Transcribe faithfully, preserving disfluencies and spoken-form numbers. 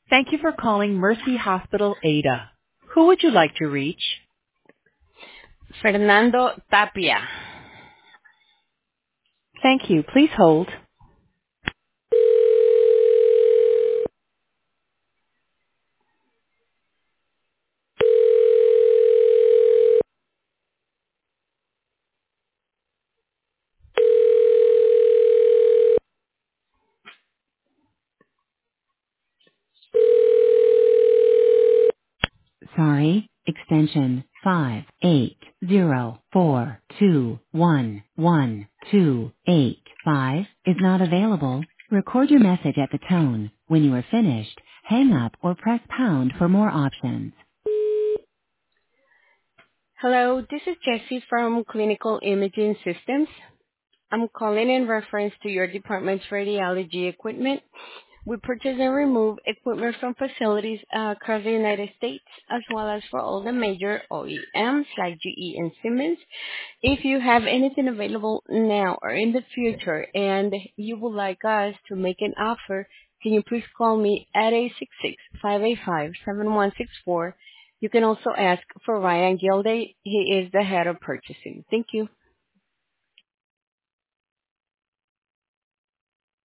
Thank you for calling Mercy Hospital Ada. Who would you like to reach? Fernando Tapia. Thank you. Please hold. Sorry, extension five eight zero four two one one two eight five is not available. Record your message at the tone. When you are finished, hang up or press pound for more options. Hello, this is Jessie from Clinical Imaging Systems. I'm calling in reference to your department's radiology equipment. We purchase and remove equipment from facilities uh, across the United States, as well as for all the major O E Ms like G E and Siemens. If you have anything available now or in the future and you would like us to make an offer, can you please call me at eight six six, five eight five, seven one six four. You can also ask for Ryan Gilday. He is the head of purchasing. Thank you.